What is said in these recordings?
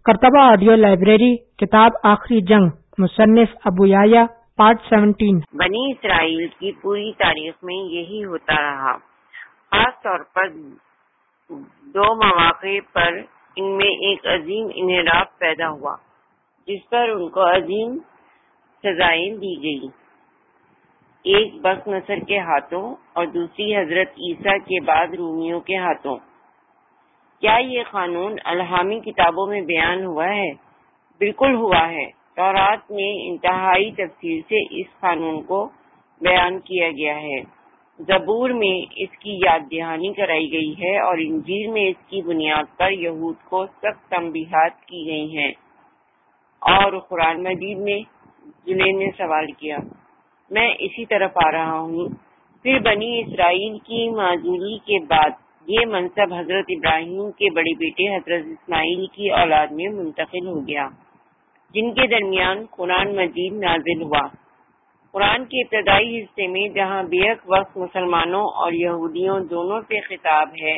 کرتبہ audio library کتاب آخری جنگ مصنف ابو یحییٰ پارٹ 17۔ بنی اسرائیل کی پوری تاریخ میں یہی ہوتا رہا۔ خاص طور پر دو مواقع پر ان میں ایک عظیم انحراف پیدا ہوا جس پر ان کو عظیم سزائیں دی گئی، ایک بخت نصر کے ہاتھوں اور دوسری حضرت عیسیٰ کے بعد رومیوں کے ہاتھوں۔ کیا یہ قانون الہامی کتابوں میں بیان ہوا ہے؟ بالکل ہوا ہے۔ تورات میں انتہائی تفصیل سے اس قانون کو بیان کیا گیا ہے، زبور میں اس کی یاد دہانی کرائی گئی ہے اور انجیل میں اس کی بنیاد پر یہود کو سخت تنبیہات کی گئی ہیں، اور قرآن مجید میں جنید نے سوال کیا، میں اسی طرف آ رہا ہوں۔ پھر بنی اسرائیل کی معزولی کے بعد یہ منصب حضرت ابراہیم کے بڑے بیٹے حضرت اسماعیل کی اولاد میں منتقل ہو گیا، جن کے درمیان قرآن مجید نازل ہوا۔ قرآن کے ابتدائی حصے میں جہاں بیک وقت مسلمانوں اور یہودیوں دونوں سے خطاب ہے،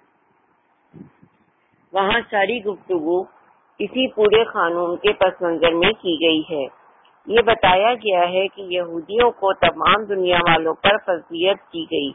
وہاں ساری گفتگو اسی پورے قانون کے پس منظر میں کی گئی ہے۔ یہ بتایا گیا ہے کہ یہودیوں کو تمام دنیا والوں پر فضیلت دی گئی۔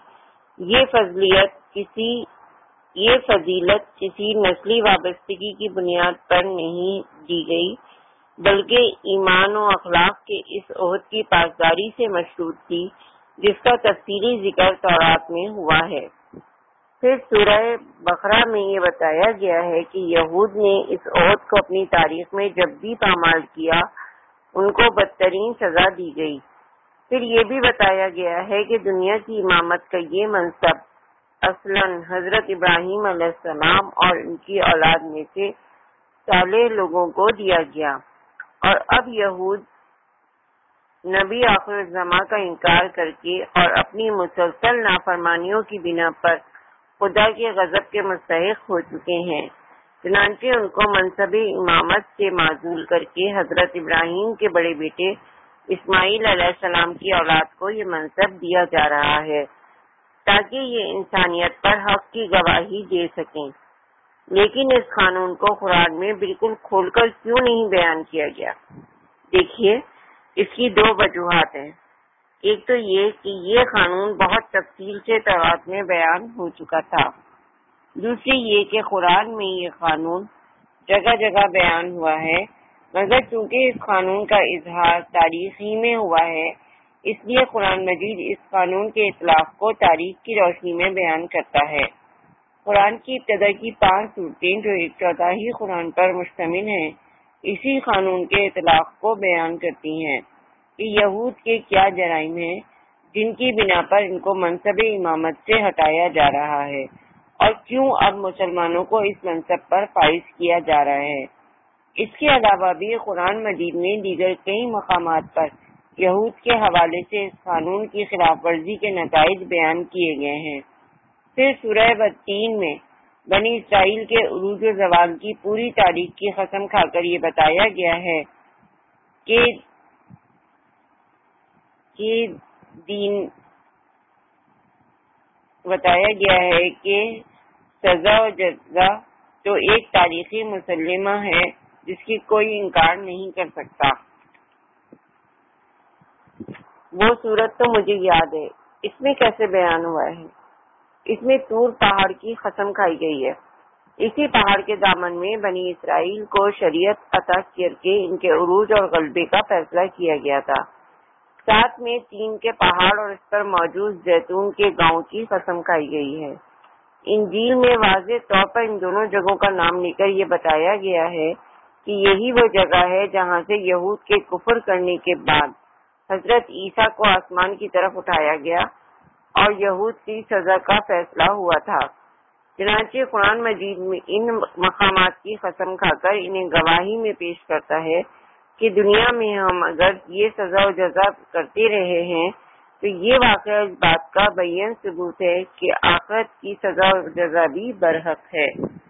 یہ فضیلت کسی نسلی وابستگی کی بنیاد پر نہیں دی گئی، بلکہ ایمان و اخلاق کے اس عہد کی پاسداری سے مشروط تھی جس کا تفصیلی ذکر تورات میں ہوا ہے۔ پھر سورہ بقرہ میں یہ بتایا گیا ہے کہ یہود نے اس عہد کو اپنی تاریخ میں جب بھی پامال کیا ان کو بدترین سزا دی گئی۔ پھر یہ بھی بتایا گیا ہے کہ دنیا کی امامت کا یہ منصب اصلاً حضرت ابراہیم علیہ السلام اور ان کی اولاد میں سے صالح لوگوں کو دیا گیا، اور اب یہود نبی آخر الزماں کا انکار کر کے اور اپنی مسلسل نافرمانیوں کی بنا پر خدا کے غضب کے مستحق ہو چکے ہیں۔ چنانچہ ان کو منصب امامت سے معزول کر کے حضرت ابراہیم کے بڑے بیٹے اسماعیل علیہ السلام کی اولاد کو یہ منصب دیا جا رہا ہے تاکہ یہ انسانیت پر حق کی گواہی دے سکیں۔ لیکن اس قانون کو قرآن میں بالکل کھول کر کیوں نہیں بیان کیا گیا؟ دیکھیے، اس کی دو وجوہات ہیں۔ ایک تو یہ کہ یہ قانون بہت تفصیل سے تورات میں بیان ہو چکا تھا، دوسری یہ کہ قرآن میں یہ قانون جگہ جگہ بیان ہوا ہے، مگر چونکہ اس قانون کا اظہار تاریخ ہی میں ہوا ہے، اس لیے قرآن مجید اس قانون کے اطلاق کو تاریخ کی روشنی میں بیان کرتا ہے۔ قرآن کی ابتدا کی 5 سورتیں جو 1/4 قرآن پر مشتمل ہیں، اسی قانون کے اطلاق کو بیان کرتی ہیں کہ یہود کے کیا جرائم ہیں جن کی بنا پر ان کو منصب امامت سے ہٹایا جا رہا ہے، اور کیوں اب مسلمانوں کو اس منصب پر فائز کیا جا رہا ہے۔ اس کے علاوہ بھی قرآن مجید میں دیگر کئی مقامات پر یہود کے حوالے سے اس قانون کی خلاف ورزی کے نتائج بیان کیے گئے ہیں۔ پھر سورہ تین میں بنی اسرائیل کے عروج و زوال کی پوری تاریخ کی قسم کھا کر یہ بتایا گیا ہے کہ سزا و جزا تو ایک تاریخی مسلمہ ہے جس کی کوئی انکار نہیں کر سکتا۔ وہ صورت تو مجھے یاد ہے، اس میں کیسے بیان ہوا ہے؟ اس میں طور پہاڑ کی قسم کھائی گئی ہے۔ اسی پہاڑ کے دامن میں بنی اسرائیل کو شریعت عطا کر کے ان کے عروج اور غلبے کا فیصلہ کیا گیا تھا۔ ساتھ میں تین کے پہاڑ اور اس پر موجود زیتون کے گاؤں کی قسم کھائی گئی ہے۔ انجیل میں واضح طور پر ان دونوں جگہوں کا نام لے کر یہ بتایا گیا ہے کہ یہی وہ جگہ ہے جہاں سے یہود کے کفر کرنے کے بعد حضرت عیسیٰ کو آسمان کی طرف اٹھایا گیا اور یہود کی سزا کا فیصلہ ہوا تھا۔ چنانچہ قرآن مجید میں ان مقامات کی قسم کھا کر انہیں گواہی میں پیش کرتا ہے کہ دنیا میں ہم اگر یہ سزا و جزا کرتے رہے ہیں تو یہ واقعہ اس بات کا بین ثبوت ہے کہ آخرت کی سزا و جزا بھی برحق ہے۔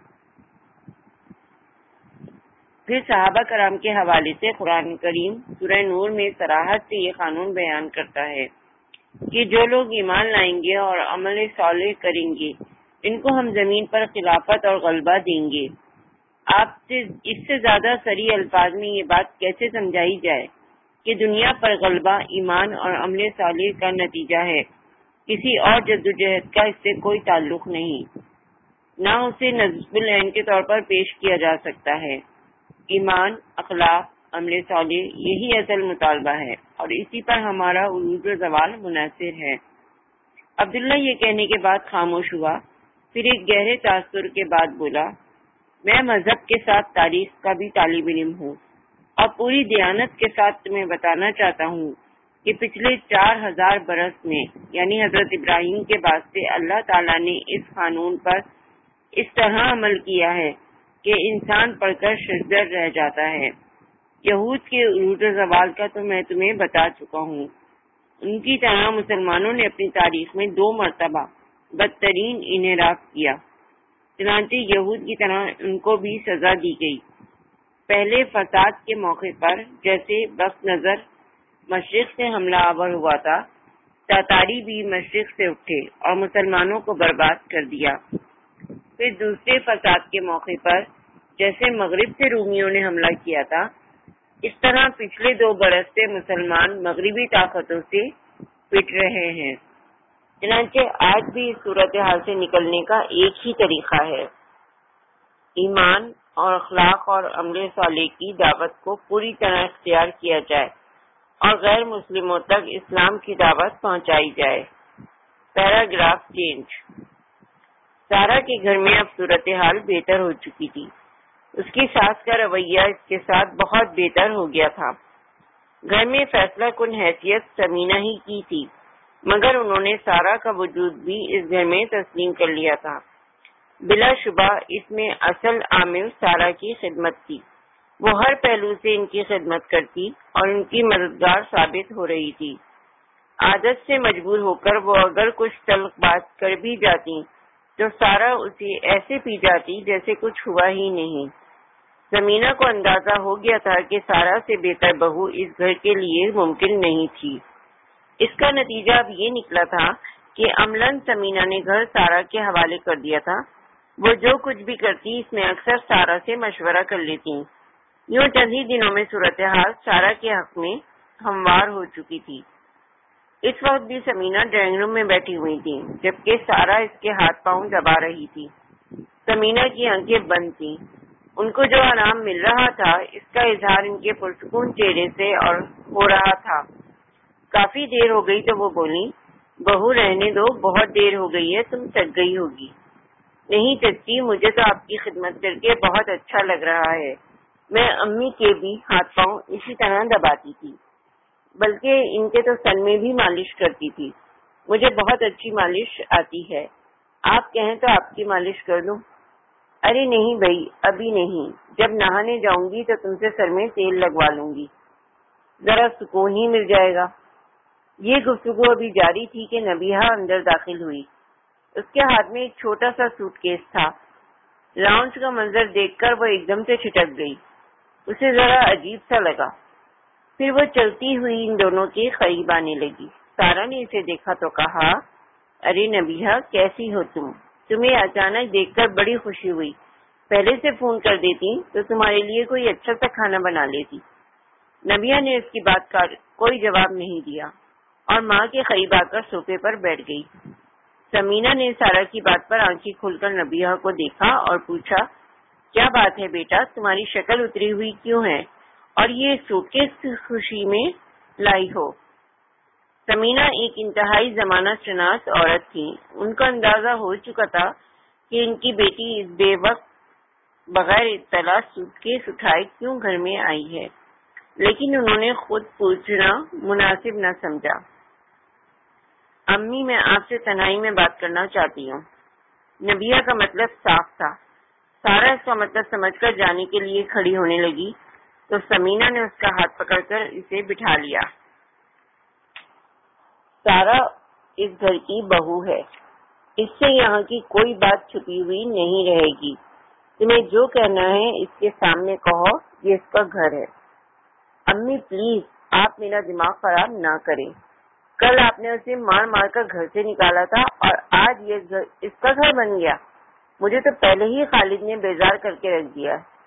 پھر صحابہ کرام کے حوالے سے قرآن کریم سورہ نور میں صراحت سے یہ قانون بیان کرتا ہے کہ جو لوگ ایمان لائیں گے اور عمل صالح کریں گے ان کو ہم زمین پر خلافت اور غلبہ دیں گے۔ آپ سے اس سے زیادہ صریح الفاظ میں یہ بات کیسے سمجھائی جائے کہ دنیا پر غلبہ ایمان اور عمل صالح کا نتیجہ ہے، کسی اور جدوجہد کا اس سے کوئی تعلق نہیں، نہ اسے نصب العین کے طور پر پیش کیا جا سکتا ہے۔ ایمان، اخلاق، عمل صالح یہی اصل مطالبہ ہے اور اسی پر ہمارا عروج و زوال منحصر ہے۔ عبداللہ یہ کہنے کے بعد خاموش ہوا، پھر ایک گہرے تاثر کے بعد بولا، میں مذہب کے ساتھ تاریخ کا بھی طالب علم ہوں اور پوری دیانت کے ساتھ تمہیں بتانا چاہتا ہوں کہ پچھلے 4000 برس میں یعنی حضرت ابراہیم کے بعد سے اللہ تعالیٰ نے اس قانون پر اس طرح عمل کیا ہے کہ انسان پڑھ کر ششدر رہ جاتا ہے۔ یہود کے عروج و زوال کا تو میں تمہیں بتا چکا ہوں، ان کی طرح مسلمانوں نے اپنی تاریخ میں 2 مرتبہ بدترین انحراف کیا، چنانچہ یہود کی طرح ان کو بھی سزا دی گئی۔ پہلے فساد کے موقع پر جیسے بخت نظر مشرق سے حملہ آور ہوا تھا، تاتاری بھی مشرق سے اٹھے اور مسلمانوں کو برباد کر دیا۔ پھر دوسرے فساد کے موقع پر جیسے مغرب سے رومیوں نے حملہ کیا تھا، اس طرح پچھلے 2 برس سے مسلمان مغربی طاقتوں سے پٹ رہے ہیں۔ چنانچہ آج بھی اس صورتحال سے نکلنے کا ایک ہی طریقہ ہے، ایمان اور اخلاق اور عمل صالح کی دعوت کو پوری طرح اختیار کیا جائے اور غیر مسلموں تک اسلام کی دعوت پہنچائی جائے۔ Paragraph change. سارا کے گھر میں اب صورتحال بہتر ہو چکی تھی، اس کی ساس کا رویہ اس کے ساتھ بہت بہتر ہو گیا تھا۔ گھر میں فیصلہ کن حیثیت سمینہ ہی کی تھی، مگر انہوں نے سارا کا وجود بھی اس گھر میں تسلیم کر لیا تھا۔ بلا شبہ اس میں اصل عامل سارا کی خدمت تھی، وہ ہر پہلو سے ان کی خدمت کرتی اور ان کی مددگار ثابت ہو رہی تھی۔ عادت سے مجبور ہو کر وہ اگر کچھ تلخ بات کر بھی جاتی تو سارا اسے ایسے پی جاتی جیسے کچھ ہوا ہی نہیں۔ سمینہ کو اندازہ ہو گیا تھا کہ سارا سے بہتر بہو اس گھر کے لیے ممکن نہیں تھی۔ اس کا نتیجہ اب یہ نکلا تھا کہ عملاً سمینہ نے گھر سارا کے حوالے کر دیا تھا، وہ جو کچھ بھی کرتی اس میں اکثر سارا سے مشورہ کر لیتی۔ یوں چند ہی دنوں میں صورتحال سارا کے حق میں ہموار ہو چکی تھی۔ اس وقت بھی سمینہ ڈرائنگ روم میں بیٹھی ہوئی تھی، جبکہ سارا اس کے ہاتھ پاؤں دبا رہی تھی۔ سمینہ کی آنکھیں بند تھیں، ان کو جو آرام مل رہا تھا اس کا اظہار ان کے پرسکون چہرے سے اور ہو رہا تھا۔ کافی دیر ہو گئی تو وہ بولی، بہو رہنے دو، بہت دیر ہو گئی ہے، تم تھک گئی ہوگی۔ نہیں چچی، مجھے تو آپ کی خدمت کر کے بہت اچھا لگ رہا ہے، میں امی کے بھی ہاتھ پاؤں اسی طرح دباتی تھی، بلکہ ان کے تو سر میں بھی مالش کرتی تھی، مجھے بہت اچھی مالش آتی ہے، آپ کہیں تو آپ کی مالش کر دوں؟ ارے نہیں بھائی، ابھی نہیں، جب نہانے جاؤں گی تو تم سے سر میں تیل لگوا لوں گی، ذرا سکون ہی مل جائے گا۔ یہ گفتگو ابھی جاری تھی کہ نبیہہ اندر داخل ہوئی، اس کے ہاتھ میں ایک چھوٹا سا سوٹ کیس تھا۔ لاؤنج کا منظر دیکھ کر وہ ایک دم سے چھٹک گئی، اسے ذرا عجیب سا لگا، پھر وہ چلتی ہوئی ان دونوں کے قریب آنے لگی۔ سارا نے اسے دیکھا تو کہا، ارے نبیہہ کیسی ہو تم؟ تمہیں اچانک دیکھ کر بڑی خوشی ہوئی، پہلے سے فون کر دیتی تو تمہارے لیے کوئی اچھا سا کھانا بنا لیتی۔ نبیہہ نے اس کی بات کا کوئی جواب نہیں دیا اور ماں کے قریب آ کر صوفے پر بیٹھ گئی۔ سمینہ نے سارا کی بات پر آنکھیں کھول کر نبیہہ کو دیکھا اور پوچھا، کیا بات ہے بیٹا، تمہاری شکل اتری ہوئی کیوں ہے اور یہ سوٹ کیس خوشی میں لائی ہو؟ سمینہ ایک انتہائی زمانہ شناس عورت تھی، ان کو اندازہ ہو چکا تھا کہ ان کی بیٹی اس بے وقت بغیر اطلاع سوٹ کیس اٹھائے کیوں گھر میں آئی ہے، لیکن انہوں نے خود پوچھنا مناسب نہ سمجھا۔ امی، میں آپ سے تنہائی میں بات کرنا چاہتی ہوں۔ نبیہہ کا مطلب صاف تھا۔ سارا اس کا مطلب سمجھ کر جانے کے لیے کھڑی ہونے لگی تو سمینہ نے اس کا ہاتھ پکڑ کر اسے بٹھا لیا۔ سارا اس گھر کی بہو ہے، اس سے یہاں کی کوئی بات چھپی ہوئی نہیں رہے گی، تمہیں جو کہنا ہے اس کے سامنے کہو، یہ اس کا گھر ہے۔ امی پلیز، آپ میرا دماغ خراب نہ کریں، کل آپ نے اسے مار مار کر گھر سے نکالا تھا اور آج یہ گھر اس کا گھر بن گیا، مجھے تو پہلے ہی خالد نے بیزار کر کے رکھ دیا۔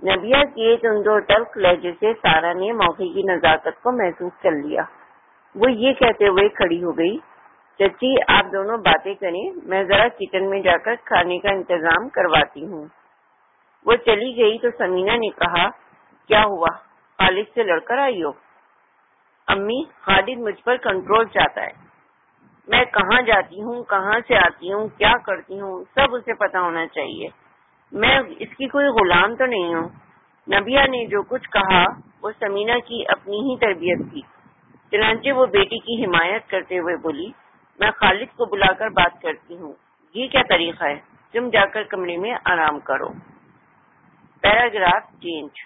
نبیہ کے تند و تلخ لہجے سے سارا نے موقع کی نزاکت کو محسوس کر لیا۔ وہ یہ کہتے ہوئے کھڑی ہو گئی، چچی آپ دونوں باتیں کریں، میں ذرا کچن میں جا کر کھانے کا انتظام کرواتی ہوں۔ وہ چلی گئی تو سمینہ نے کہا، کیا ہوا، خالد سے لڑ کر آئی ہو؟ امی، خالد مجھ پر کنٹرول چاہتا ہے، میں کہاں جاتی ہوں، کہاں سے آتی ہوں، کیا کرتی ہوں، سب اسے پتا ہونا چاہیے، میں اس کی کوئی غلام تو نہیں ہوں۔ نبیہ نے جو کچھ کہا وہ سمینہ کی اپنی ہی تربیت تھی، چنانچہ وہ بیٹی کی حمایت کرتے ہوئے بولی، میں خالد کو بلا کر بات کرتی ہوں، یہ کیا طریقہ ہے، تم جا کر کمرے میں آرام کرو۔ Paragraph change.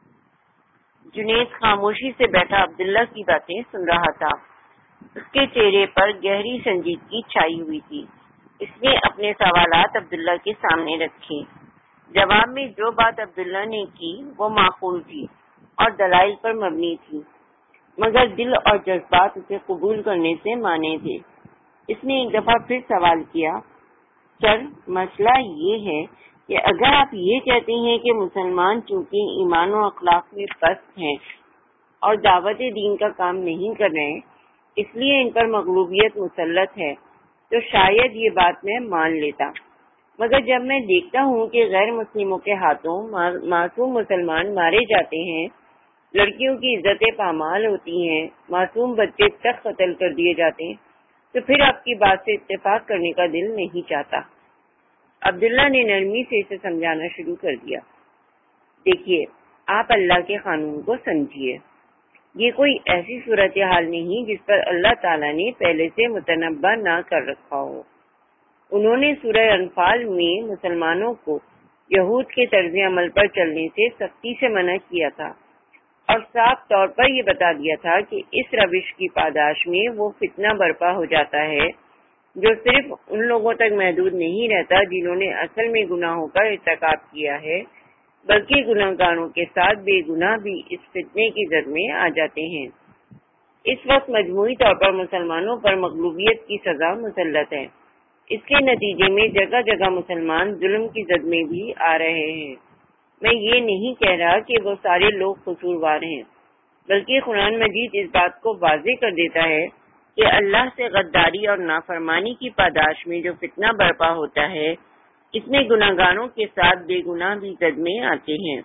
جنید خاموشی سے بیٹھا عبداللہ کی باتیں سن رہا تھا، اس کے چہرے پر گہری سنجیدگی چھائی ہوئی تھی۔ اس نے اپنے سوالات عبداللہ کے سامنے رکھے۔ جواب میں جو بات عبداللہ نے کی وہ معقول تھی اور دلائل پر مبنی تھی، مگر دل اور جذبات اسے قبول کرنے سے مانے تھے۔ اس نے ایک دفعہ پھر سوال کیا، سر مسئلہ یہ ہے کہ اگر آپ یہ کہتے ہیں کہ مسلمان چونکہ ایمان و اخلاق میں پست ہیں اور دعوت دین کا کام نہیں کر رہے اس لیے ان پر مغلوبیت مسلط ہے تو شاید یہ بات میں مان لیتا، مگر جب میں دیکھتا ہوں کہ غیر مسلموں کے ہاتھوں معصوم مسلمان مارے جاتے ہیں، لڑکیوں کی عزتیں پامال ہوتی ہیں، معصوم بچے تک قتل کر دیے جاتے ہیں، تو پھر آپ کی بات سے اتفاق کرنے کا دل نہیں چاہتا۔ عبداللہ نے نرمی سے اسے سمجھانا شروع کر دیا، دیکھیے آپ اللہ کے قانون کو سمجھیے، یہ کوئی ایسی صورتحال نہیں جس پر اللہ تعالیٰ نے پہلے سے متنبع نہ کر رکھا ہو۔ انہوں نے سورہ انفال میں مسلمانوں کو یہود کے طرز عمل پر چلنے سے سختی سے منع کیا تھا اور صاف طور پر یہ بتا دیا تھا کہ اس روش کی پاداش میں وہ فتنہ برپا ہو جاتا ہے جو صرف ان لوگوں تک محدود نہیں رہتا جنہوں نے اصل میں گناہوں کا ارتکاب کیا ہے، بلکہ گناہ گاروں کے ساتھ بے گناہ بھی اس فتنے کی زد میں آ جاتے ہیں۔ اس وقت مجموعی طور پر مسلمانوں پر مغلوبیت کی سزا مسلط ہے، اس کے نتیجے میں جگہ جگہ مسلمان ظلم کی زد میں بھی آ رہے ہیں۔ میں یہ نہیں کہہ رہا کہ وہ سارے لوگ قصوروار ہیں، بلکہ قرآن مجید اس بات کو واضح کر دیتا ہے کہ اللہ سے غداری اور نافرمانی کی پاداش میں جو فتنہ برپا ہوتا ہے اس میں گناہ گاروں کے ساتھ بے گناہ بھی زد میں آتے ہیں۔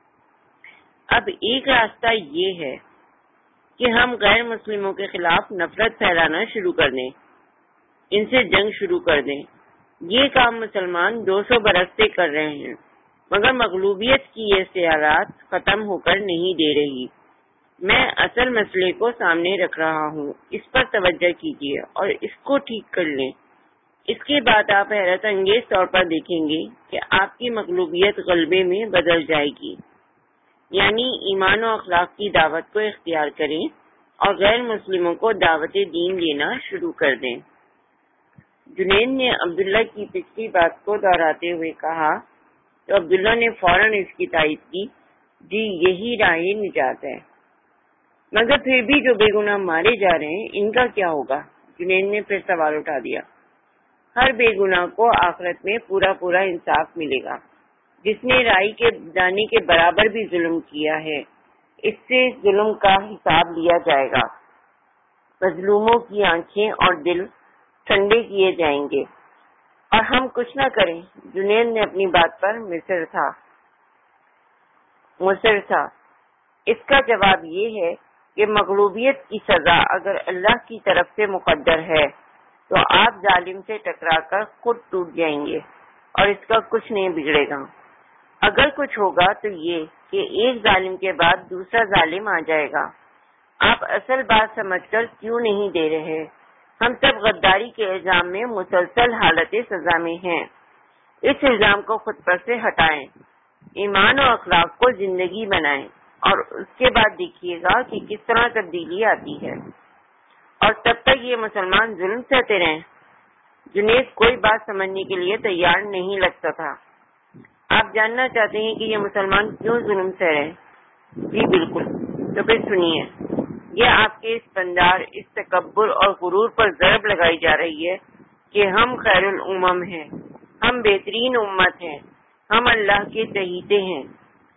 اب ایک راستہ یہ ہے کہ ہم غیر مسلموں کے خلاف نفرت پھیلانا شروع کر دیں، ان سے جنگ شروع کر دیں۔ یہ کام مسلمان 200 برس سے کر رہے ہیں، مگر مغلوبیت کی یہ سیاحت ختم ہو کر نہیں دے رہی۔ میں اصل مسئلے کو سامنے رکھ رہا ہوں، اس پر توجہ کیجیے اور اس کو ٹھیک کر لیں۔ اس کے بعد آپ حیرت انگیز طور پر دیکھیں گے کہ آپ کی مغلوبیت غلبے میں بدل جائے گی، یعنی ایمان و اخلاق کی دعوت کو اختیار کریں اور غیر مسلموں کو دعوت دین دینا شروع کر دیں۔ جنید نے عبداللہ کی پچھلی بات کو دہراتے ہوئے کہا تو عبداللہ نے فوراً اس کی تائید کی، جی یہی راہ نجات ہے۔ مگر پھر بھی جو بے گناہ مارے جا رہے ہیں ان کا کیا ہوگا؟ جنید نے پھر سوال اٹھا دیا۔ ہر بے گناہ کو آخرت میں پورا پورا انصاف ملے گا، جس نے رائی کے دانے کے برابر بھی ظلم کیا ہے اس سے ظلم کا حساب لیا جائے گا، مظلوموں کی آنکھیں اور دل ٹھنڈے کیے جائیں گے اور ہم کچھ نہ کریں۔ جنید نے اپنی بات پر مصر تھا۔ اس کا جواب یہ ہے کہ مغلوبیت کی سزا اگر اللہ کی طرف سے مقدر ہے تو آپ ظالم سے ٹکرا کر خود ٹوٹ جائیں گے اور اس کا کچھ نہیں بگڑے گا۔ اگر کچھ ہوگا تو یہ کہ ایک ظالم کے بعد دوسرا ظالم آ جائے گا۔ آپ اصل بات سمجھ کر کیوں نہیں دے رہے؟ ہم سب غداری کے الزام میں مسلسل حالت سزا میں ہیں۔ اس الزام کو خود پر سے ہٹائیں، ایمان و اخلاق کو زندگی بنائیں اور اس کے بعد دیکھیے گا کہ کس طرح تبدیلی آتی ہے، اور تب تک یہ مسلمان ظلم سہتے رہیں۔ جنید کوئی بات سمجھنے کے لیے تیار نہیں لگتا تھا۔ آپ جاننا چاہتے ہیں کہ یہ مسلمان کیوں ظلم سہ رہے ہیں؟ جی بالکل، تو پھر سنیے۔ یہ آپ کے اس پندار، اس تکبر اور غرور پر ضرب لگائی جا رہی ہے کہ ہم خیر الامم ہیں، ہم بہترین امت ہیں، ہم اللہ کے چہیتے ہیں۔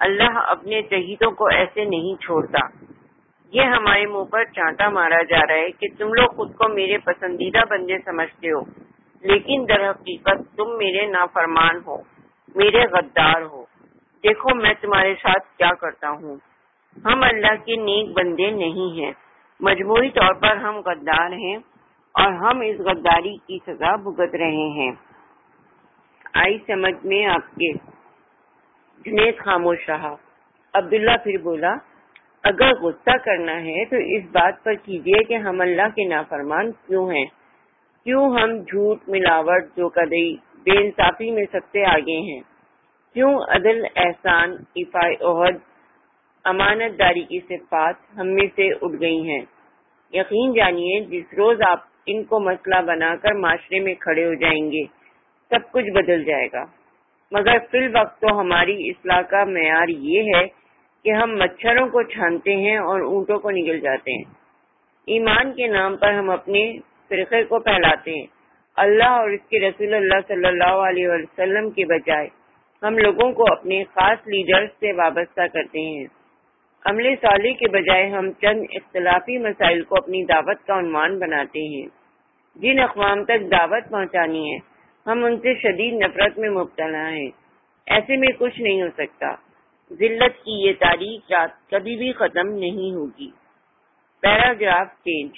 اللہ اپنے چہیتوں کو ایسے نہیں چھوڑتا۔ یہ ہمارے منہ پر چانٹا مارا جا رہا ہے کہ تم لوگ خود کو میرے پسندیدہ بندے سمجھتے ہو، لیکن در حقیقت تم میرے نافرمان ہو، میرے غدار ہو۔ دیکھو میں تمہارے ساتھ کیا کرتا ہوں۔ ہم اللہ کے نیک بندے نہیں ہیں، مجموعی طور پر ہم غدار ہیں اور ہم اس غداری کی سزا بھگت رہے ہیں۔ آئی سمجھ میں آپ کے؟ جنید خاموش رہا۔ عبداللہ پھر بولا، اگر غصہ کرنا ہے تو اس بات پر کیجیے کہ ہم اللہ کے نافرمان کیوں ہیں، کیوں ہم جھوٹ، ملاوٹ، دھوکہ دہی، بے انصافی میں سب سے آگے ہیں، کیوں عدل، احسان، ایفاء عہد، امانت داری کی صفات ہم میں سے اٹھ گئی ہیں۔ یقین جانیے جس روز آپ ان کو مسئلہ بنا کر معاشرے میں کھڑے ہو جائیں گے سب کچھ بدل جائے گا، مگر فی الوقت تو ہماری اصلاح کا معیار یہ ہے کہ ہم مچھروں کو چھانتے ہیں اور اونٹوں کو نگل جاتے ہیں۔ ایمان کے نام پر ہم اپنے فرقے کو پھیلاتے ہیں، اللہ اور اس کے رسول اللہ صلی اللہ علیہ وسلم کے بجائے ہم لوگوں کو اپنے خاص لیڈرز سے وابستہ کرتے ہیں۔ عمل صالح کے بجائے ہم چند اختلافی مسائل کو اپنی دعوت کا عنوان بناتے ہیں۔ جن اقوام تک دعوت پہنچانی ہے ہم ان سے شدید نفرت میں مبتلا ہیں۔ ایسے میں کچھ نہیں ہو سکتا۔ ذلت کی یہ تاریخ رات کبھی بھی ختم نہیں ہوگی۔ Paragraph change.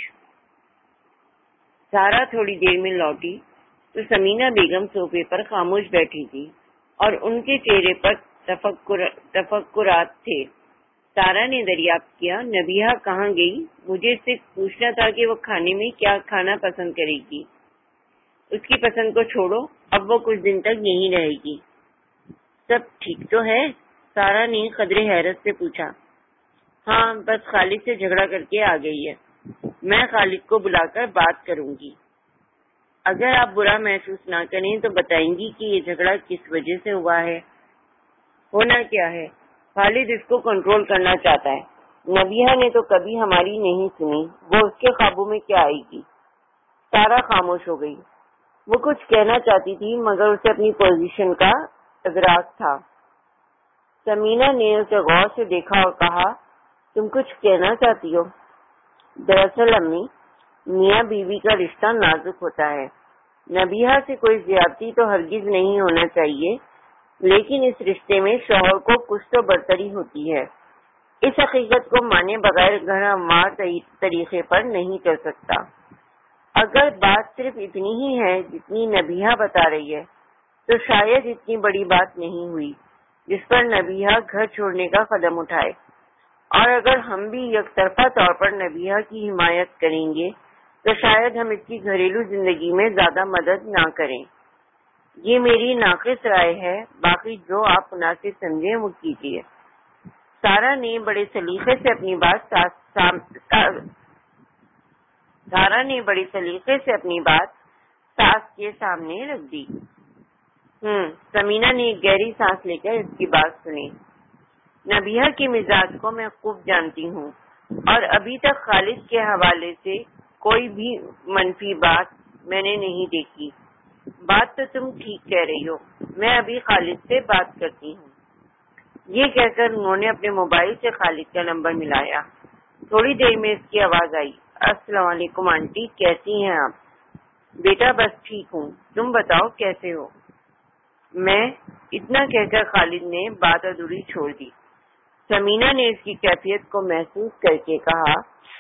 سارا تھوڑی دیر میں لوٹی تو سمینہ بیگم صوفے پر خاموش بیٹھی تھی اور ان کے چہرے پر تفکرات تھے۔ سارا نے دریافت کیا، نبیہہ کہاں گئی؟ مجھے اس سے پوچھنا تھا کہ وہ کھانے میں کیا کھانا پسند کرے گی۔ اس کی پسند کو چھوڑو، اب وہ کچھ دن تک یہیں رہے گی۔ سب ٹھیک تو ہے؟ سارا نے قدرے حیرت سے پوچھا۔ ہاں، بس خالد سے جھگڑا کر کے آ گئی ہے۔ میں خالد کو بلا کر بات کروں گی۔ اگر آپ برا محسوس نہ کریں تو بتائیں گی کہ یہ جھگڑا کس وجہ سے ہوا ہے؟ ہونا کیا ہے؟ خالد اس کو کنٹرول کرنا چاہتا ہے۔ نبیہہ نے تو کبھی ہماری نہیں سنی، وہ اس کے قابو میں کیا آئے گی؟ سارا خاموش ہو گئی۔ وہ کچھ کہنا چاہتی تھی مگر اسے اپنی پوزیشن کا ادراک تھا۔ سمینہ نے اسے غور سے دیکھا اور کہا، تم کچھ کہنا چاہتی ہو؟ دراصل امی، میاں بیوی کا رشتہ نازک ہوتا ہے۔ نبیہہ سے کوئی زیادتی تو ہرگز نہیں ہونا چاہیے، لیکن اس رشتے میں شوہر کو کچھ تو برتری ہوتی ہے۔ اس حقیقت کو مانے بغیر گھر ہموار طریقے پر نہیں چل سکتا۔ اگر بات صرف اتنی ہی ہے جتنی نبیہہ بتا رہی ہے تو شاید اتنی بڑی بات نہیں ہوئی جس پر نبیہہ گھر چھوڑنے کا قدم اٹھائے، اور اگر ہم بھی یک طرفہ طور پر نبیہہ کی حمایت کریں گے تو شاید ہم اس کی گھریلو زندگی میں زیادہ مدد نہ کریں۔ یہ میری ناقص رائے ہے، باقی جو آپ مناسب سمجھیں وہ کیجیے۔ سارا نے بڑے سلیقے سے اپنی بات ساس کے سامنے رکھ دی۔ سمینہ نے ایک گہری سانس لے کر اس کی بات سنی۔ نبیہہ کے مزاج کو میں خوب جانتی ہوں اور ابھی تک خالد کے حوالے سے کوئی بھی منفی بات میں نے نہیں دیکھی۔ بات تو تم ٹھیک کہہ رہی ہو، میں ابھی خالد سے بات کرتی ہوں۔ یہ کہہ کر انہوں نے اپنے موبائل سے خالد کا نمبر ملایا۔ تھوڑی دیر میں اس کی آواز آئی، السلام علیکم آنٹی، کیسی ہیں آپ؟ بیٹا بس ٹھیک ہوں، تم بتاؤ کیسے ہو؟ میں، اتنا کہہ کر خالد نے بات ادھوری چھوڑ دی۔ سمینہ نے اس کی کیفیت کو محسوس کر کے کہا،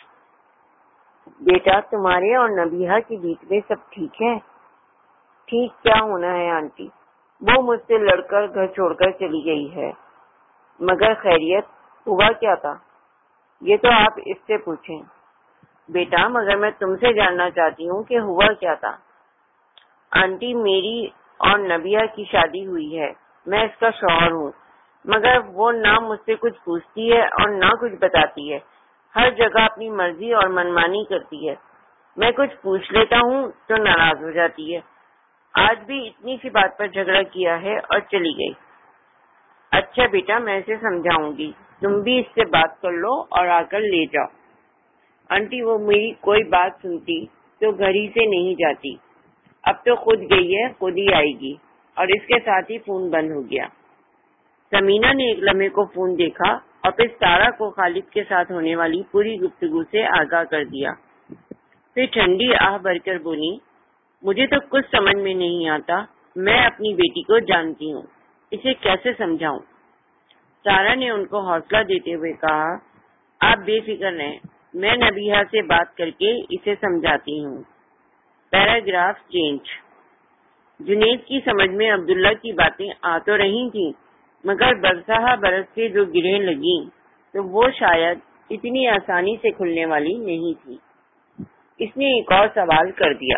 بیٹا تمہارے اور نبیہہ کے بیچ میں سب ٹھیک ہے؟ ٹھیک کیا ہونا ہے آنٹی، وہ مجھ سے لڑ کر گھر چھوڑ کر چلی گئی ہے، مگر خیریت ہوا کیا تھا یہ تو آپ اس سے پوچھیں۔ بیٹا مگر میں تم سے جاننا چاہتی ہوں کہ ہوا کیا تھا۔ آنٹی میری اور نبیہہ کی شادی ہوئی ہے، میں اس کا شوہر ہوں، مگر وہ نہ مجھ سے کچھ پوچھتی ہے اور نہ کچھ بتاتی ہے، ہر جگہ اپنی مرضی اور منمانی کرتی ہے۔ میں کچھ پوچھ لیتا ہوں تو ناراض ہو جاتی ہے۔ آج بھی اتنی سی بات پر جھگڑا کیا ہے اور چلی گئی۔ اچھا بیٹا میں اسے سمجھاؤں گی، تم بھی اس سے بات کر لو اور آ کر لے جاؤ۔ آنٹی وہ میری کوئی بات سنتی تو گھر ہی سے نہیں جاتی، اب تو خود گئی ہے خود ہی آئے گی، اور اس کے ساتھ ہی فون بند ہو گیا۔ سمینا نے ایک لمحے کو فون دیکھا اور پھر سارا کو خالد کے ساتھ ہونے والی پوری گفتگو سے آگاہ کر دیا. پھر ٹھنڈی آہ بھر کر بولی, مجھے تو کچھ سمجھ میں نہیں آتا. میں اپنی بیٹی کو جانتی ہوں, اسے کیسے سمجھاؤں؟ سارا نے ان کو حوصلہ دیتے ہوئے کہا, آپ بے فکر رہیں, میں نبیہا سے بات کر کے اسے سمجھاتی ہوں. Paragraph change. جنید کی سمجھ میں عبداللہ کی باتیں آ تو رہی تھیں, مگر برسہ برس سے جو گرہیں لگیں تو وہ شاید اتنی آسانی سے کھلنے والی نہیں تھی. اس نے ایک اور سوال کر دیا,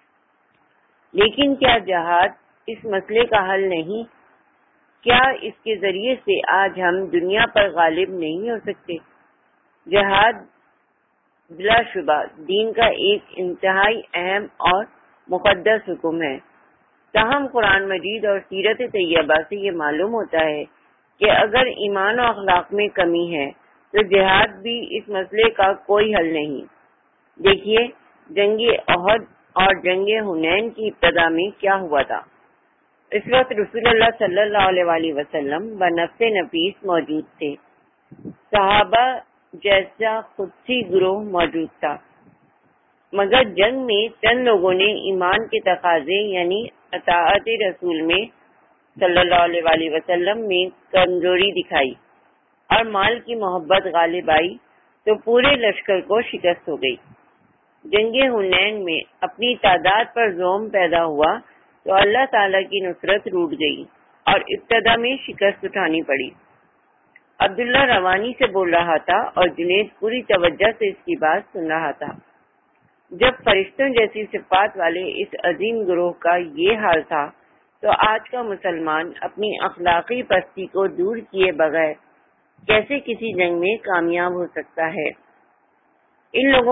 لیکن کیا جہاد اس مسئلے کا حل نہیں؟ کیا اس کے ذریعے سے آج ہم دنیا پر غالب نہیں ہو سکتے؟ جہاد بلا شبہ دین کا ایک انتہائی اہم اور مقدس حکم ہے. تاہم قرآن مجید اور سیرت طیبہ سے یہ معلوم ہوتا ہے کہ اگر ایمان و اخلاق میں کمی ہے تو جہاد بھی اس مسئلے کا کوئی حل نہیں. دیکھیے, جنگ احد اور جنگ حنین کی ابتدا میں کیا ہوا تھا. اس وقت رسول اللہ صلی اللہ علیہ وسلم بنفس نفیس موجود تھے. صحابہ جیسا قدسی گروہ موجود تھا, مگر جنگ میں چند لوگوں نے ایمان کے تقاضے یعنی اطاعت رسول میں صلی اللہ علیہ وسلم میں کمزوری دکھائی اور مال کی محبت غالب آئی تو پورے لشکر کو شکست ہو گئی. جنگ حنین میں اپنی تعداد پر زوم پیدا ہوا تو اللہ تعالی کی نصرت روٹ گئی اور ابتدا میں شکست اٹھانی پڑی. عبداللہ روانی سے بول رہا تھا اور جنید پوری توجہ سے اس کی بات سن رہا تھا. جب فرشتوں جیسی صفات والے اس عظیم گروہ کا یہ حال تھا تو آج کا مسلمان اپنی اخلاقی پستی کو دور کیے بغیر کیسے کسی جنگ میں کامیاب ہو سکتا ہے؟ ان لوگوں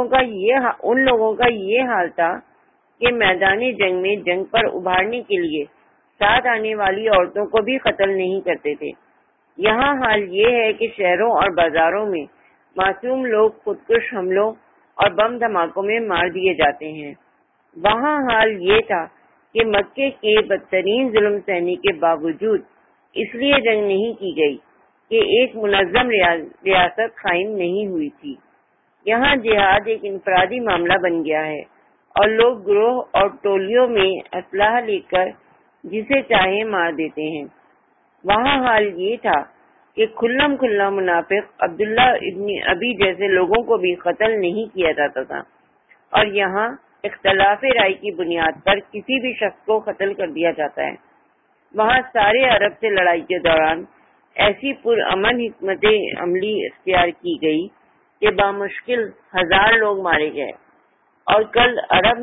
کا یہ حال تھا کہ میدان جنگ میں جنگ پر ابھارنے کے لیے ساتھ آنے والی عورتوں کو بھی قتل نہیں کرتے تھے. یہاں حال یہ ہے کہ شہروں اور بازاروں میں معصوم لوگ خودکش حملوں اور بم دھماکوں میں مار دیے جاتے ہیں. وہاں حال یہ تھا کہ مکے کے بدترین ظلم سہنے کے باوجود اس لیے جنگ نہیں کی گئی کہ ایک منظم ریاست قائم نہیں ہوئی تھی. یہاں جہاد ایک انفرادی معاملہ بن گیا ہے اور لوگ گروہ اور ٹولیوں میں اسلحہ لے کر جسے چاہے مار دیتے ہیں. وہاں حال یہ تھا کہ کھلم کھلا منافق عبداللہ ابن ابی جیسے لوگوں کو بھی قتل نہیں کیا جاتا تھا, اور یہاں اختلاف رائے کی بنیاد پر کسی بھی شخص کو قتل کر دیا جاتا ہے. وہاں سارے عرب سے لڑائی کے دوران ایسی پرامن حکمت عملی اختیار کی گئی کہ بامشکل 1000 لوگ مارے گئے اور کل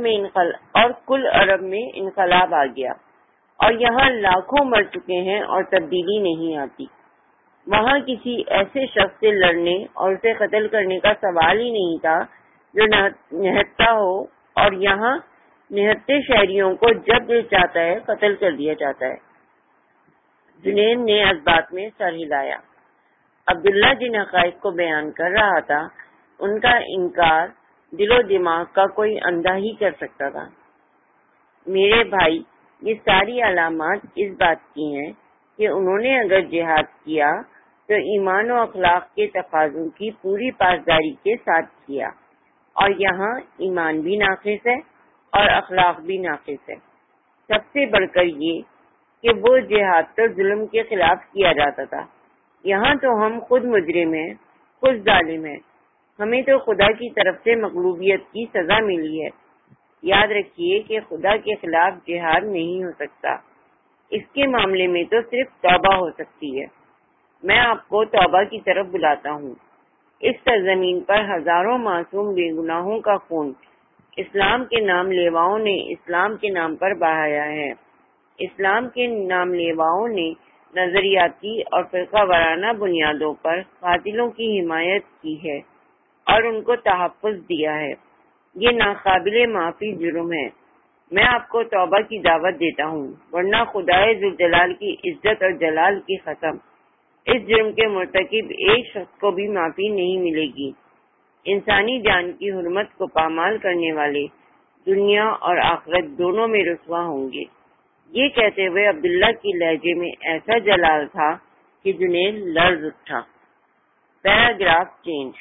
عرب میں انقلاب آ گیا, اور یہاں لاکھوں مر چکے ہیں اور تبدیلی نہیں آتی. وہاں کسی ایسے شخص سے لڑنے اور اسے قتل کرنے کا سوال ہی نہیں تھا جو نہتا ہو, اور یہاں نہتے شہریوں کو جب دل چاہتا ہے قتل کر دیا جاتا ہے. جنید نے اس بات میں سر ہلایا. عبداللہ جن حقائق کو بیان کر رہا تھا ان کا انکار دل و دماغ کا کوئی اندھا ہی کر سکتا تھا. میرے بھائی, یہ ساری علامات اس بات کی ہیں کہ انہوں نے اگر جہاد کیا تو ایمان و اخلاق کے تقاضوں کی پوری پاسداری کے ساتھ کیا, اور یہاں ایمان بھی ناقص ہے اور اخلاق بھی ناقص ہے. سب سے بڑھ کر یہ کہ وہ جہاد تو ظلم کے خلاف کیا جاتا تھا, یہاں تو ہم خود مجرم ہیں, خود ظالم ہیں. ہمیں تو خدا کی طرف سے مغلوبیت کی سزا ملی ہے. یاد رکھیے کہ خدا کے خلاف جہاد نہیں ہو سکتا, اس کے معاملے میں تو صرف توبہ ہو سکتی ہے. میں آپ کو توبہ کی طرف بلاتا ہوں. اس سرزمین پر ہزاروں معصوم بے گناہوں کا خون اسلام کے نام لیواؤں نے اسلام کے نام پر بہایا ہے. اسلام کے نام لیواؤں نے نظریاتی اور فرقہ وارانہ بنیادوں پر قاتلوں کی حمایت کی ہے اور ان کو تحفظ دیا ہے. یہ ناقابل معافی جرم ہے. میں آپ کو توبہ کی دعوت دیتا ہوں, ورنہ خدائے ذوالجلال کی عزت اور جلال کی قسم, اس جرم کے مرتکب ایک شخص کو بھی معافی نہیں ملے گی. انسانی جان کی حرمت کو پامال کرنے والے دنیا اور آخرت دونوں میں رسوا ہوں گے. یہ کہتے ہوئے عبداللہ کی لہجے میں ایسا جلال تھا کہ جنید لرز اٹھا۔ Paragraph change.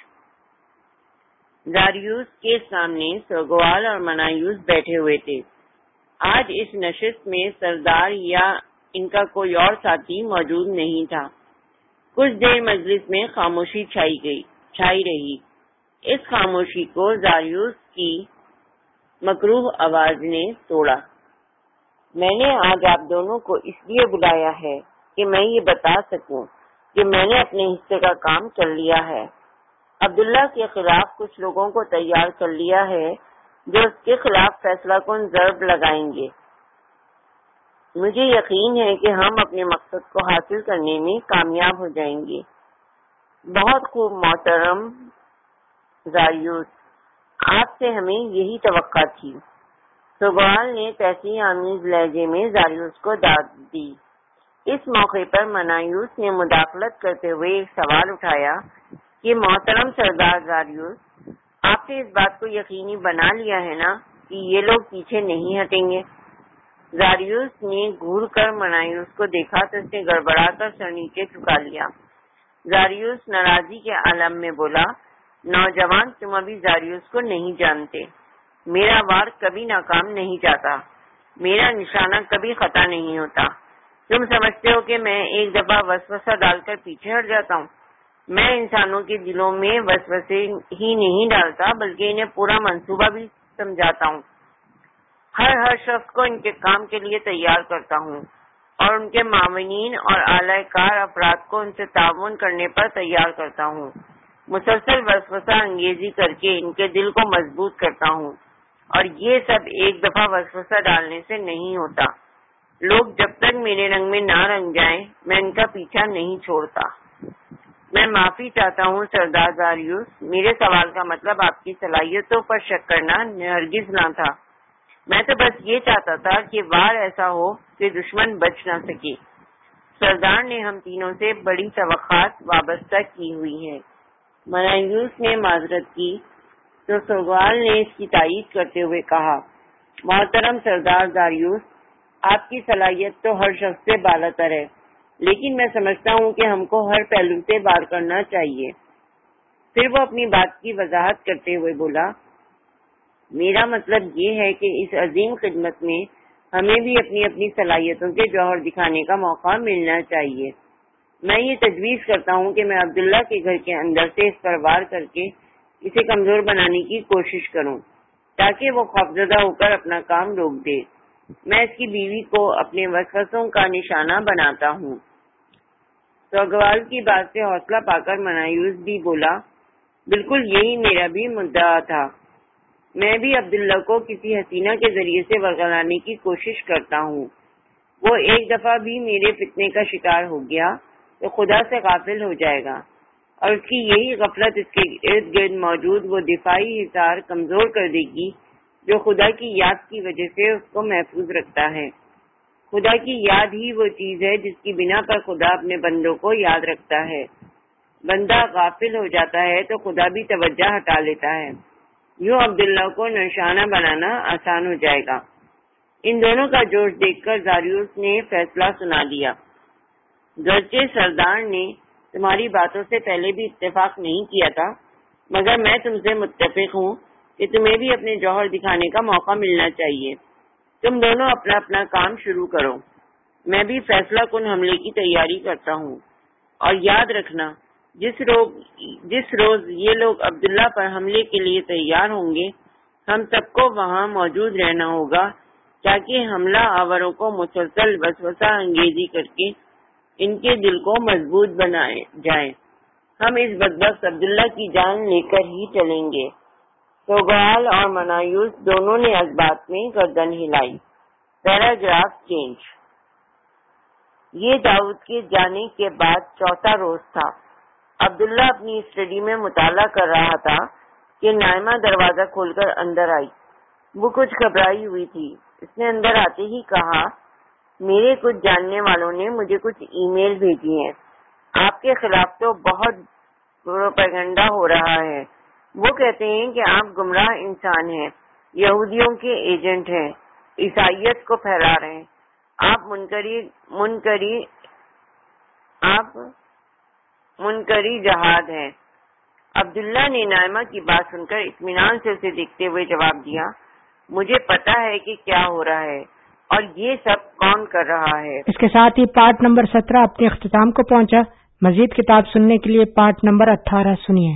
زاریوس کے سامنے سوگوال اور منایوس بیٹھے ہوئے تھے۔ آج اس نشست میں سردار یا ان کا کوئی اور ساتھی موجود نہیں تھا۔ کچھ دیر مجلس میں خاموشی چھائی رہی۔ اس خاموشی کو زاریوس کی مکروہ آواز نے توڑا۔ میں نے آج آپ دونوں کو اس لیے بلایا ہے کہ میں یہ بتا سکوں کہ میں نے اپنے حصے کا کام کر لیا ہے۔ عبداللہ کے خلاف کچھ لوگوں کو تیار کر لیا ہے جو اس کے خلاف فیصلہ کن ضرب لگائیں گے۔ مجھے یقین ہے کہ ہم اپنے مقصد کو حاصل کرنے میں کامیاب ہو جائیں گے۔ بہت خوب محترم زاریوس، آپ سے ہمیں یہی توقع تھی۔ سوگوال نے تحسین آمیز لہجے میں زاریوس کو داد دی۔ اس موقع پر منایوس نے مداخلت کرتے ہوئے ایک سوال اٹھایا کہ محترم سردار زاریوس، آپ نے اس بات کو یقینی بنا لیا ہے نا کہ یہ لوگ پیچھے نہیں ہٹیں گے؟ زاریوس نے گھور کر منایوس کو دیکھا تو اس نے گڑبڑا کر سر نیچے جھکا لیا۔ زاریوس ناراضی کے عالم میں بولا، نوجوان، تم ابھی زاریوس کو نہیں جانتے۔ میرا وار کبھی ناکام نہیں جاتا، میرا نشانہ کبھی خطا نہیں ہوتا۔ تم سمجھتے ہو کہ میں ایک دفعہ وسوسہ ڈال کر پیچھے ہٹ جاتا ہوں؟ میں انسانوں کے دلوں میں وسوسے ہی نہیں ڈالتا بلکہ انہیں پورا منصوبہ بھی سمجھاتا ہوں۔ ہر شخص کو ان کے کام کے لیے تیار کرتا ہوں اور ان کے معاونین اور اعلی کار افراد کو ان سے تعاون کرنے پر تیار کرتا ہوں۔ مسلسل وسوسہ انگیزی کر کے ان کے دل کو مضبوط کرتا ہوں، اور یہ سب ایک دفعہ وسوسہ ڈالنے سے نہیں ہوتا۔ لوگ جب تک میرے رنگ میں نہ رنگ جائیں میں ان کا پیچھا نہیں چھوڑتا۔ میں معافی چاہتا ہوں سردار زاریوس، میرے سوال کا مطلب آپ کی صلاحیتوں پر شک کرنا ہرگز نہ تھا۔ میں تو بس یہ چاہتا تھا کہ وار ایسا ہو کہ دشمن بچ نہ سکے۔ سردار نے ہم تینوں سے بڑی توقعات وابستہ کی ہوئی ہیں۔ منایوس نے معذرت کی تو سوگوال نے اس کی تائید کرتے ہوئے کہا، محترم سردار زاریوس، آپ کی صلاحیت تو ہر شخص سے بالاتر ہے، لیکن میں سمجھتا ہوں کہ ہم کو ہر پہلو سے وار کرنا چاہیے۔ پھر وہ اپنی بات کی وضاحت کرتے ہوئے بولا، میرا مطلب یہ ہے کہ اس عظیم خدمت میں ہمیں بھی اپنی اپنی صلاحیتوں کے جوہر دکھانے کا موقع ملنا چاہیے۔ میں یہ تجویز کرتا ہوں کہ میں عبداللہ کے گھر کے اندر سے اس پر وار کر کے اسے کمزور بنانے کی کوشش کروں تاکہ وہ خوفزدہ ہو کر اپنا کام روک دے۔ میں اس کی بیوی کو اپنے وسوسوں کا نشانہ بناتا ہوں۔ سوگوال کی بات سے حوصلہ پا کر منایوس بھی بولا، بالکل یہی میرا بھی مدعا تھا۔ میں بھی عبداللہ کو کسی حسینہ کے ذریعے سے ورگلانے کی کوشش کرتا ہوں۔ وہ ایک دفعہ بھی میرے فتنے کا شکار ہو گیا تو خدا سے غافل ہو جائے گا، اور اس کی یہی غفلت اس کے ارد گرد موجود وہ دفاعی حصار کمزور کر دے گی جو خدا کی یاد کی وجہ سے اس کو محفوظ رکھتا ہے۔ خدا کی یاد ہی وہ چیز ہے جس کی بنا پر خدا اپنے بندوں کو یاد رکھتا ہے۔ بندہ غافل ہو جاتا ہے تو خدا بھی توجہ ہٹا لیتا ہے۔ یوں عبداللہ کو نشانہ بنانا آسان ہو جائے گا۔ ان دونوں کا جوش دیکھ کر زاریوس نے فیصلہ سنا دیا، گرچہ سردار نے تمہاری باتوں سے پہلے بھی اتفاق نہیں کیا تھا، مگر میں تم سے متفق ہوں کہ تمہیں بھی اپنے جوہر دکھانے کا موقع ملنا چاہیے۔ تم دونوں اپنا اپنا کام شروع کرو، میں بھی فیصلہ کن حملے کی تیاری کرتا ہوں، اور یاد رکھنا جس روز یہ لوگ عبداللہ پر حملے کے لیے تیار ہوں گے ہم سب کو وہاں موجود رہنا ہوگا تاکہ حملہ آوروں کو مسلسل وسوسہ انگیزی کر کے ان کے دل کو مضبوط بنائے جائے۔ ہم اس بدبخت عبداللہ کی جان لے کر ہی چلیں گے۔ سوگوال اور منایوس دونوں نے اس بات میں گردن ہلائی۔ Paragraph change. یہ داؤد کے جانے کے بعد چوتھا روز تھا۔ عبداللہ اپنی اسٹڈی میں مطالعہ کر رہا تھا کہ نائمہ دروازہ کھول کر اندر آئی۔ وہ کچھ گھبرائی ہوئی تھی۔ اس نے اندر آتے ہی کہا، میرے کچھ جاننے والوں نے مجھے کچھ ای میل بھیجی ہیں۔ آپ کے خلاف تو بہت پروپیگنڈا ہو رہا ہے۔ وہ کہتے ہیں کہ آپ گمراہ انسان ہیں، یہودیوں کے ایجنٹ ہیں، عیسائیت کو پھیلا رہے ہیں، آپ آپ منکری جہاد ہیں۔ عبداللہ نے نائمہ کی بات سن کر اطمینان سے اسے دیکھتے ہوئے جواب دیا، مجھے پتا ہے کہ کیا ہو رہا ہے اور یہ سب کون کر رہا ہے۔ اس کے ساتھ ہی پارٹ نمبر 17 اپنے اختتام کو پہنچا۔ مزید کتاب سننے کے لیے پارٹ نمبر 18 سنیے۔